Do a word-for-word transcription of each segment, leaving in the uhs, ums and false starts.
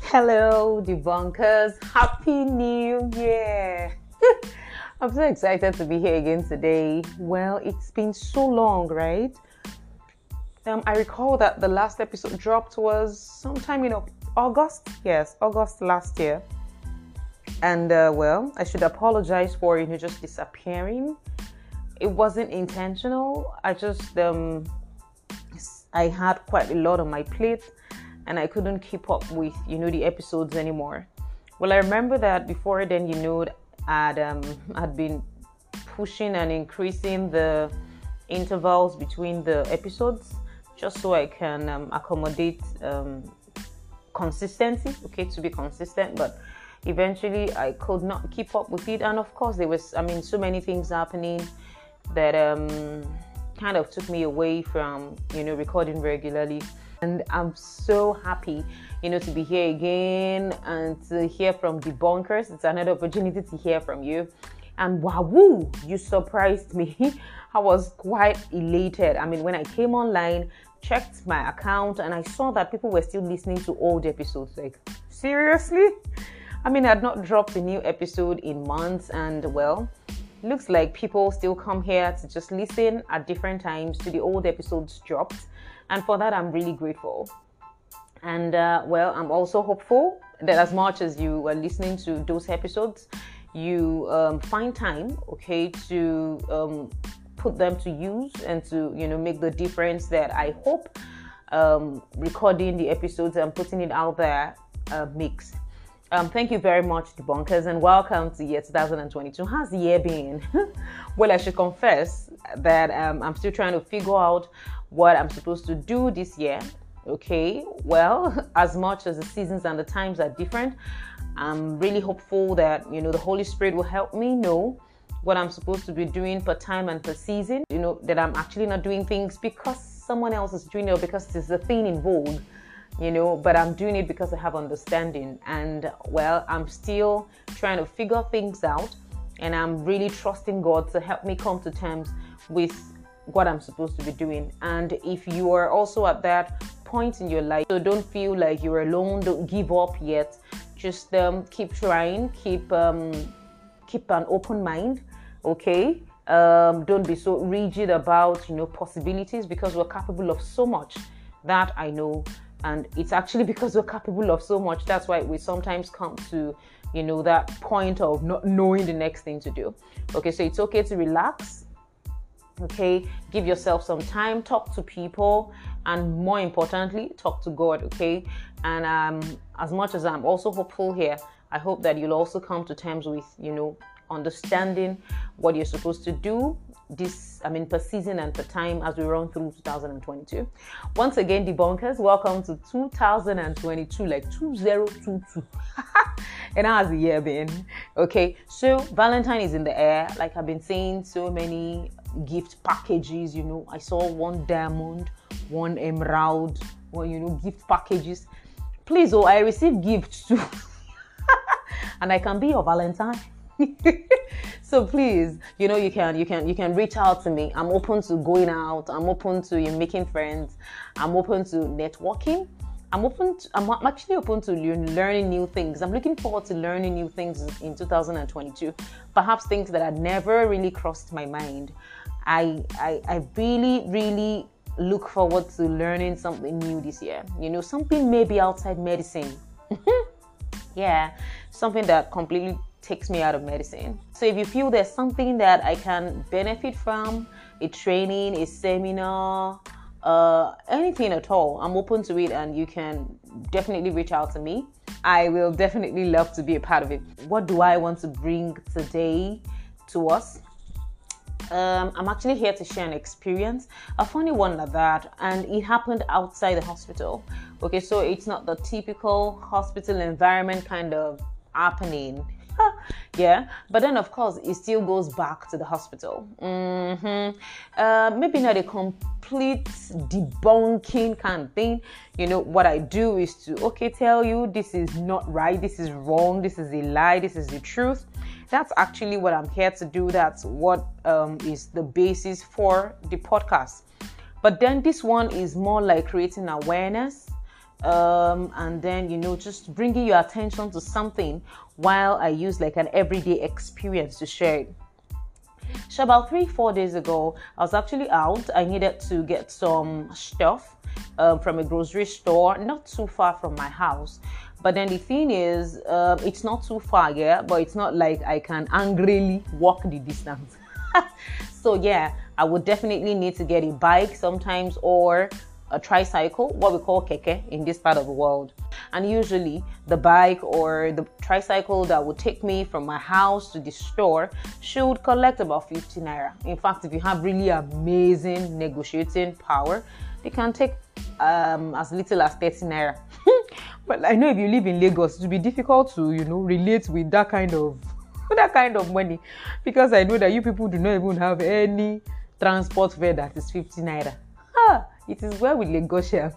Hello, debunkers. Happy New Year. I'm so excited to be here again today. Well, it's been so long, right? Um, I recall that the last episode dropped was sometime in August. Yes, August last year. And, uh, well, I should apologize for, you know, just disappearing. It wasn't intentional. I just, um, I had quite a lot on my plate. And I couldn't keep up with, you know, the episodes anymore. Well, I remember that before then, you know, I'd, um, I'd been pushing and increasing the intervals between the episodes just so I can um, accommodate um, consistency, okay, to be consistent. But eventually I could not keep up with it. And of course, there was, I mean, so many things happening that um, kind of took me away from, you know, recording regularly. And I'm so happy, you know, to be here again and to hear from debunkers. It's another opportunity to hear from you. And wahoo, you surprised me. I was quite elated. I mean, when I came online, checked my account, and I saw that people were still listening to old episodes. Like, seriously? I mean, I had not dropped a new episode in months, and well, looks like people still come here to just listen at different times to the old episodes dropped. And for that, I'm really grateful. And uh, well, I'm also hopeful that as much as you are listening to those episodes, you um, find time, okay, to um, put them to use and to, you know, make the difference that I hope um, recording the episodes and putting it out there uh, makes. Um, thank you very much, debunkers, and welcome to year two thousand twenty-two. How's the year been? Well, I should confess that um, I'm still trying to figure out what I'm supposed to do this year. Okay, well, as much as the seasons and the times are different, I'm really hopeful that, you know, the Holy Spirit will help me know what I'm supposed to be doing per time and per season. You know, that I'm actually not doing things because someone else is doing it or because it's a thing in vogue, you know, but I'm doing it because I have understanding. And well, I'm still trying to figure things out, and I'm really trusting God to help me come to terms with what I'm supposed to be doing. And if you are also at that point in your life, so don't feel like you're alone, don't give up yet. Just um, keep trying, keep um, keep an open mind, okay? Um, don't be so rigid about, you know, possibilities, because we're capable of so much. That I know. And it's actually because we're capable of so much, that's why we sometimes come to, you know, that point of not knowing the next thing to do. Okay, so it's okay to relax. Okay, give yourself some time, talk to people, and more importantly, talk to God. Okay, and um, as much as I'm also hopeful here, I hope that you'll also come to terms with, you know, understanding what you're supposed to do this, I mean, per season and per time as we run through two thousand twenty-two. Once again, debunkers, welcome to two thousand twenty-two, like two thousand twenty-two. And how's the year been? Okay, so Valentine is in the air. Like I've been saying, so many gift packages, you know. I saw one diamond, one emerald, one, you know, gift packages. Please, oh, I received gifts too. And I can be your Valentine. So please, you know, you can you can you can reach out to me. I'm open to going out. I'm open to you making friends. I'm open to networking. I'm open to, I'm actually open to learning new things. I'm looking forward to learning new things in two thousand twenty-two. Perhaps things that had never really crossed my mind. I I, I really, really look forward to learning something new this year. You know, something maybe outside medicine. Yeah, something that completely takes me out of medicine. So if you feel there's something that I can benefit from, a training, a seminar, uh, anything at all, I'm open to it, and you can definitely reach out to me. I will definitely love to be a part of it. What do I want to bring today to us? Um, I'm actually here to share an experience, a funny one like that, and it happened outside the hospital. Okay, so it's not the typical hospital environment kind of happening. Yeah, but then of course it still goes back to the hospital. Mm-hmm. Uh, maybe not a complete debunking kind of thing. You know, what I do is to, okay, tell you this is not right, this is wrong, this is a lie, this is the truth. That's actually what I'm here to do. That's what um, is the basis for the podcast. But then this one is more like creating awareness, um, and then, you know, just bringing your attention to something while I use like an everyday experience to share it. So about three, four days ago, I was actually out. I needed to get some stuff um, from a grocery store, not too far from my house. But then the thing is, uh, it's not too far, yeah, but it's not like I can angrily walk the distance. So yeah, I would definitely need to get a bike sometimes, or a tricycle, what we call keke in this part of the world. And usually the bike or the tricycle that would take me from my house to the store should collect about fifty naira. In fact, if you have really amazing negotiating power, they can take um, as little as thirty naira. But I know if you live in Lagos, it will be difficult to, you know, relate with that kind of that kind of money, because I know that you people do not even have any transport fare that is fifty naira. Ah, it is well with Lagosians.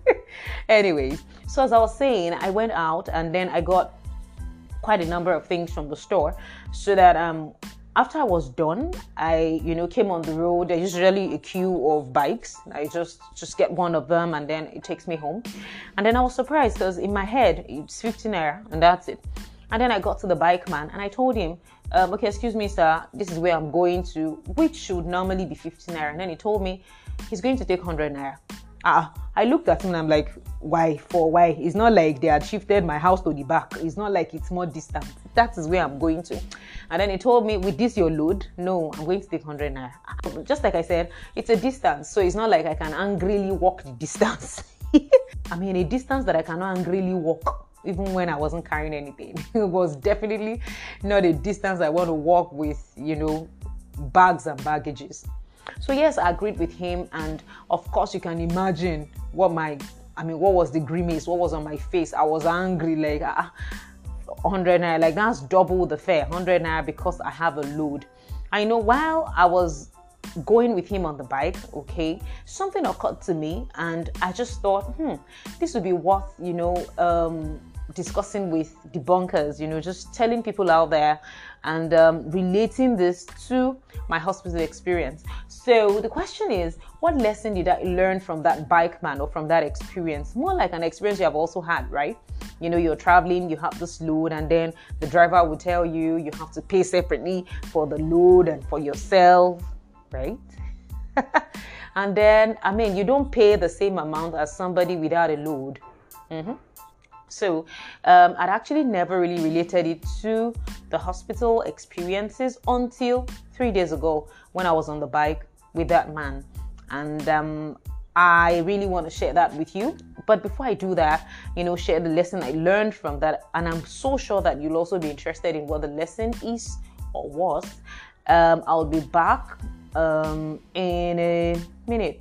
Anyways, so as I was saying, I went out and then I got quite a number of things from the store, so that um after I was done, I, you know, came on the road. There's usually a queue of bikes. I just just get one of them and then it takes me home. And then I was surprised because in my head it's fifteen naira and that's it. And then I got to the bike man and I told him, um, okay, excuse me, sir, this is where I'm going to, which should normally be fifteen naira. And then he told me he's going to take one hundred naira. Ah, I looked at him and I'm like, why? For why? It's not like they had shifted my house to the back. It's not like it's more distant. That is where I'm going to. And then he told me, with this your load? No, I'm going to take one hundred naira. Just like I said, it's a distance. So it's not like I can angrily walk the distance. I mean, a distance that I cannot angrily walk, even when I wasn't carrying anything. It was definitely not a distance I want to walk with, you know, bags and baggages. So yes, I agreed with him, and of course you can imagine what my, I mean, what was the grimace, what was on my face. I was angry, like ah, one hundred naira, like that's double the fare, one hundred naira because I have a load. I know while I was going with him on the bike, okay, something occurred to me, and I just thought, hmm, this would be worth, you know, um, discussing with debunkers, you know, just telling people out there and um, relating this to my hospital experience. So the question is, what lesson did I learn from that bike man or from that experience? More like an experience you have also had, right? You know, you're traveling, you have this load, and then the driver will tell you you have to pay separately for the load and for yourself, right? And then, I mean, you don't pay the same amount as somebody without a load. Mm-hmm. So um, I'd actually never really related it to the hospital experiences until three days ago when I was on the bike with that man. And um, I really want to share that with you. But before I do that, you know, share the lesson I learned from that. And I'm so sure that you'll also be interested in what the lesson is or was. Um, I'll be back um, in a minute.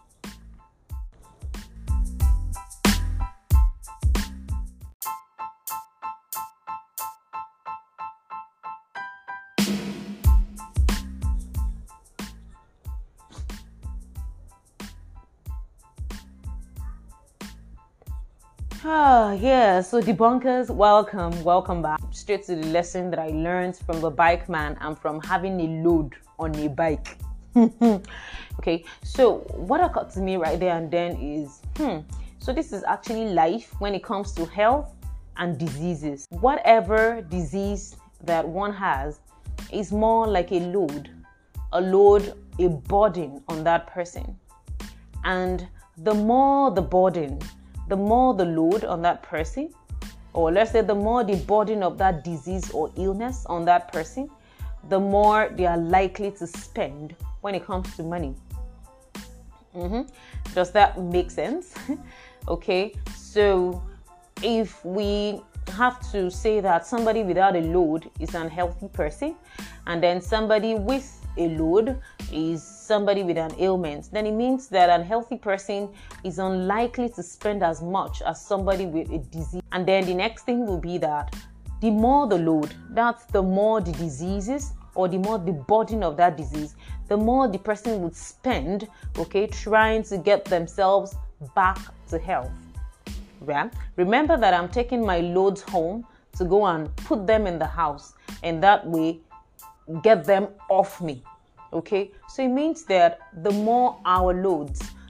Ah, yeah, so debunkers, welcome, welcome back. Straight to the lesson that I learned from the bike man and from having a load on a bike. Okay, so what occurred to me right there and then is, hmm, so this is actually life when it comes to health and diseases. Whatever disease that one has is more like a load, a load, a burden on that person. And the more the burden, the more the load on that person, or let's say the more the burden of that disease or illness on that person, the more they are likely to spend when it comes to money. Mm-hmm. Does that make sense? Okay, so if we have to say that somebody without a load is an unhealthy person, and then somebody with a load is somebody with an ailment, then it means that an unhealthy person is unlikely to spend as much as somebody with a disease. And then the next thing will be that the more the load, that's the more the diseases or the more the burden of that disease, the more the person would spend, okay, trying to get themselves back to health. Yeah? Remember that I'm taking my loads home to go and put them in the house, and that way get them off me. Okay, so it means that the more our loads,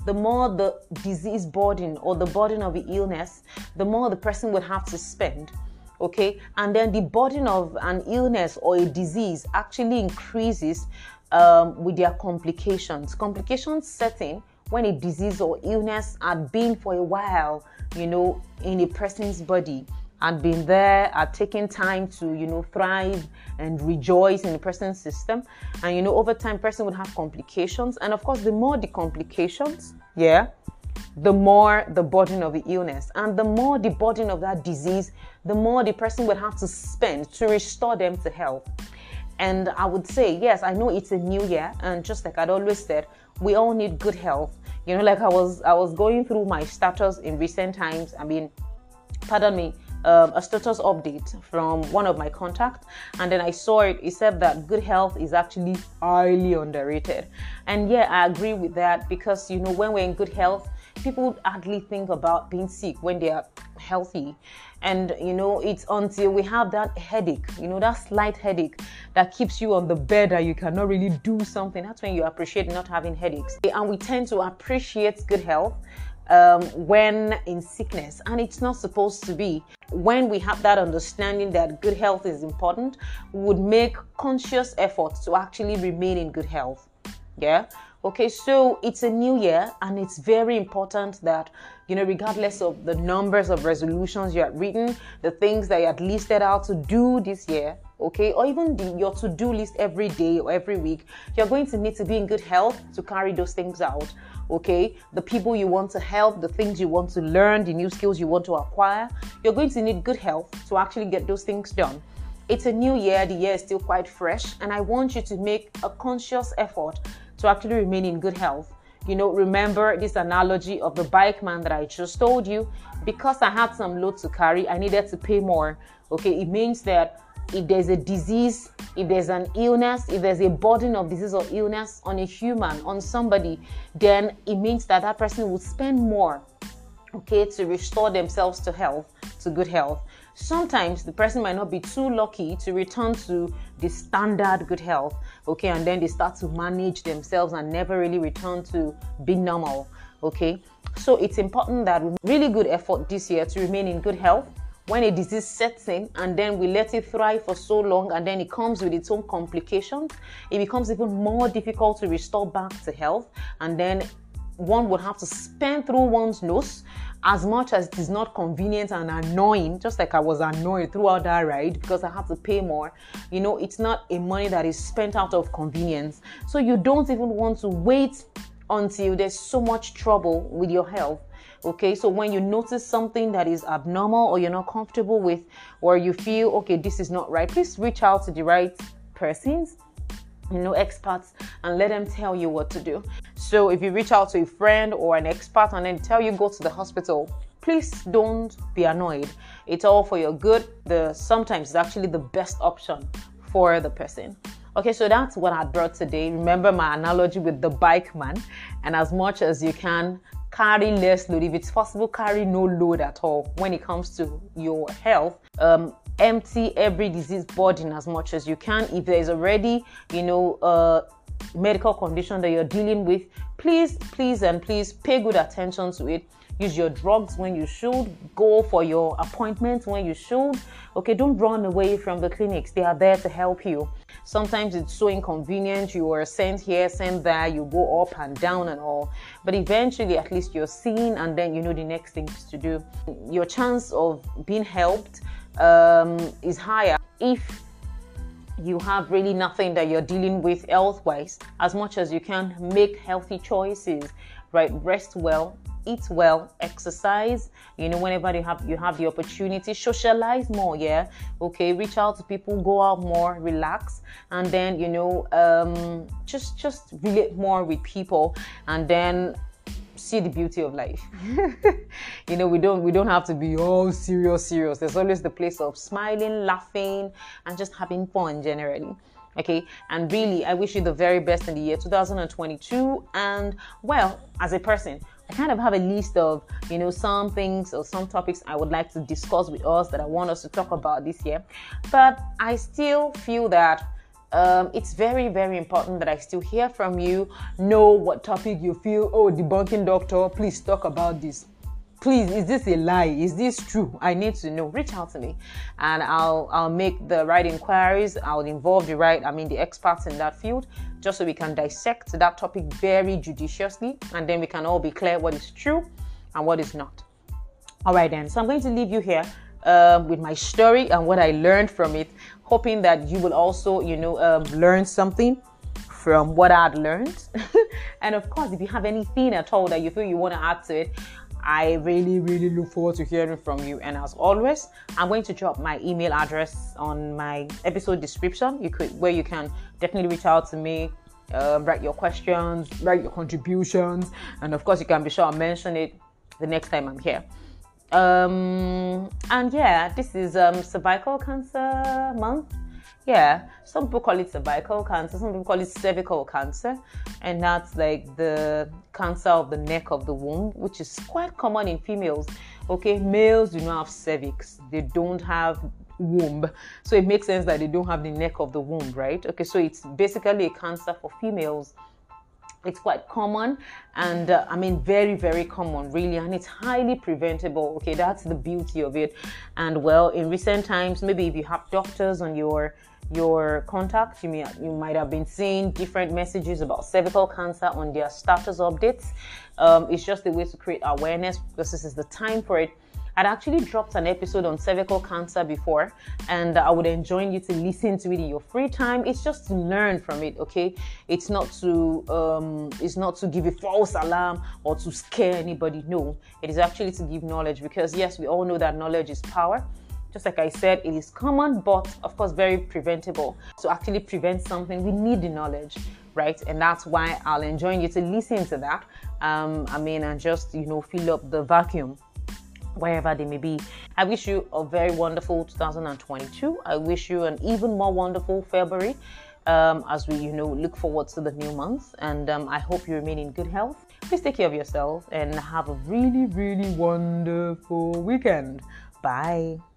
the more the disease burden or the burden of the illness, the more the person would have to spend. Okay, and then the burden of an illness or a disease actually increases um, with their complications. Complications setting when a disease or illness had been for a while, you know, in a person's body, had been there, had taken time to, you know, thrive and rejoice in the person's system. And, you know, over time, person would have complications. And of course, the more the complications, yeah, the more the burden of the illness. And the more the burden of that disease, the more the person would have to spend to restore them to health. And I would say, yes, I know it's a new year. And just like I'd always said, we all need good health. You know, like I was, I was going through my status in recent times. I mean, pardon me, um, a status update from one of my contacts. And then I saw it. It said that good health is actually highly underrated. And yeah, I agree with that because, you know, when we're in good health, people hardly think about being sick when they are healthy. And, you know, it's until we have that headache, you know, that slight headache that keeps you on the bed that you cannot really do something. That's when you appreciate not having headaches. And we tend to appreciate good health um, when in sickness. And it's not supposed to be. When we have that understanding that good health is important, we would make conscious efforts to actually remain in good health. Yeah. Okay, so it's a new year and it's very important that, you know, regardless of the numbers of resolutions you had written, the things that you had listed out to do this year, okay, or even the, your to-do list every day or every week, you're going to need to be in good health to carry those things out, okay? The people you want to help, the things you want to learn, the new skills you want to acquire, you're going to need good health to actually get those things done. It's a new year, the year is still quite fresh, and I want you to make a conscious effort to actually remain in good health. You know, remember this analogy of the bike man that I just told you. Because I had some load to carry, I needed to pay more. Okay, it means that if there's a disease, if there's an illness, if there's a burden of disease or illness on a human, on somebody, then it means that that person will spend more, okay, to restore themselves to health, to good health. Sometimes the person might not be too lucky to return to the standard good health, okay, and then they start to manage themselves and never really return to being normal, okay. So it's important that we really good effort this year to remain in good health. When a disease sets in and then we let it thrive for so long and then it comes with its own complications, it becomes even more difficult to restore back to health, and then one would have to spend through one's nose. As much as it is not convenient and annoying, just like I was annoyed throughout that ride because I had to pay more, you know, it's not a money that is spent out of convenience. So you don't even want to wait until there's so much trouble with your health. Okay, so when you notice something that is abnormal or you're not comfortable with, or you feel, okay, this is not right, please reach out to the right persons, you know, experts, and let them tell you what to do. So if you reach out to a friend or an expert and then tell you go to the hospital, please don't be annoyed. It's all for your good. The sometimes it's actually the best option for the person. Okay, so that's what I brought today. Remember my analogy with the bike man, and as much as you can, carry less load. If it's possible, carry no load at all when it comes to your health. Um, empty every disease burden as much as you can. If there is already, you know, a medical condition that you're dealing with, please, please, and please pay good attention to it. Use your drugs when you should. Go for your appointments when you should. Okay, don't run away from the clinics. They are there to help you. Sometimes it's so inconvenient. You are sent here, sent there. You go up and down and all. But eventually, at least you're seen, and then you know the next things to do. Your chance of being helped um, is higher if you have really nothing that you're dealing with health-wise. As much as you can, make healthy choices, right? Rest well, eat well, exercise, you know, whenever you have you have the opportunity, socialize more, yeah, okay, reach out to people, go out more, relax, and then, you know, um just just relate more with people, and then see the beauty of life. You know, we don't we don't have to be all serious serious. There's always the place of smiling, laughing, and just having fun generally. Okay, and really, I wish you the very best in the year two thousand twenty-two. And well, as a person, I kind of have a list of, you know, some things or some topics I would like to discuss with us that I want us to talk about this year. But I still feel that Um, it's very, very important that I still hear from you. Know what topic you feel, oh, debunking doctor, please talk about this. Please, is this a lie? Is this true? I need to know. Reach out to me, and I'll I'll make the right inquiries. I'll involve the right, I mean, the experts in that field, just so we can dissect that topic very judiciously, and then we can all be clear what is true and what is not. All right, then. So I'm going to leave you here uh, with my story and what I learned from it, hoping that you will also, you know, um, learn something from what I'd learned. And of course, if you have anything at all that you feel you want to add to it, I really, really look forward to hearing from you. And as always, I'm going to drop my email address on my episode description. You could, where you can definitely reach out to me, uh, write your questions, write your contributions, and of course, you can be sure I'll mention it the next time I'm here. Um, and yeah, this is um, cervical cancer month. Yeah, some people call it cervical cancer, some people call it cervical cancer, and that's like the cancer of the neck of the womb, which is quite common in females. Okay, males do not have cervix, they don't have womb, so it makes sense that they don't have the neck of the womb, right? Okay, so it's basically a cancer for females. It's quite common, and uh, I mean very, very common, really, and it's highly preventable. Okay, that's the beauty of it. And well, in recent times, maybe if you have doctors on your your contact, you may you might have been seeing different messages about cervical cancer on their status updates. Um, it's just a way to create awareness, because this is the time for it. I'd actually dropped an episode on cervical cancer before, and I would enjoy you to listen to it in your free time. It's just to learn from it, okay? It's not to um, it's not to give a false alarm or to scare anybody. No, it is actually to give knowledge, because yes, we all know that knowledge is power. Just like I said, it is common, but of course very preventable. To actually prevent something, we need the knowledge, right? And that's why I'll enjoy you to listen to that. Um, I mean, and just, you know, fill up the vacuum wherever they may be. I wish you a very wonderful two thousand twenty-two. I wish you an even more wonderful February um, as we, you know, look forward to the new month. And um, I hope you remain in good health. Please take care of yourself and have a really, really wonderful weekend. Bye.